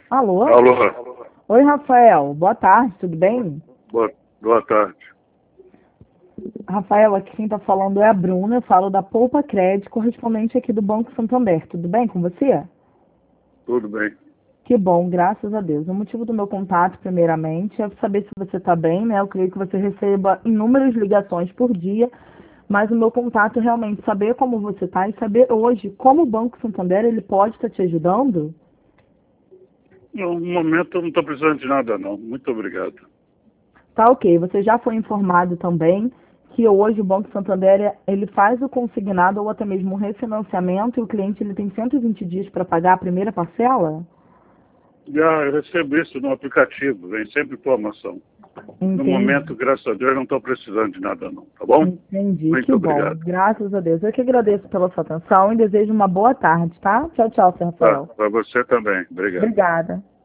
Alô? Alô, Oi, Rafael. Boa tarde, tudo bem? boa tarde. Rafael, aqui quem está falando é a Bruna. Eu falo da Poupa Crédito, correspondente aqui do Banco Santander. Tudo bem com você? Tudo bem. Que bom, graças a Deus. O motivo do meu contato, primeiramente, é saber se você está bem, né? Eu creio que você receba inúmeras ligações por dia, mas o meu contato é realmente saber como você está e saber hoje como o Banco Santander ele pode estar te ajudando. No momento eu não estou precisando de nada não. Muito obrigado. Tá ok. Você já foi informado também que hoje o Banco Santander ele faz o consignado ou até mesmo o refinanciamento e o cliente ele tem 120 dias para pagar a primeira parcela? Já eu recebo isso no aplicativo, vem sempre informação. No Entendi. momento, graças a Deus, não estou precisando de nada não, tá bom? Entendi. Que Muito bom. obrigado. Graças a Deus. Eu que agradeço pela sua atenção e desejo uma boa tarde, tá? Tchau, tchau, seu Tá, Rafael. para você também. Obrigado. Obrigada.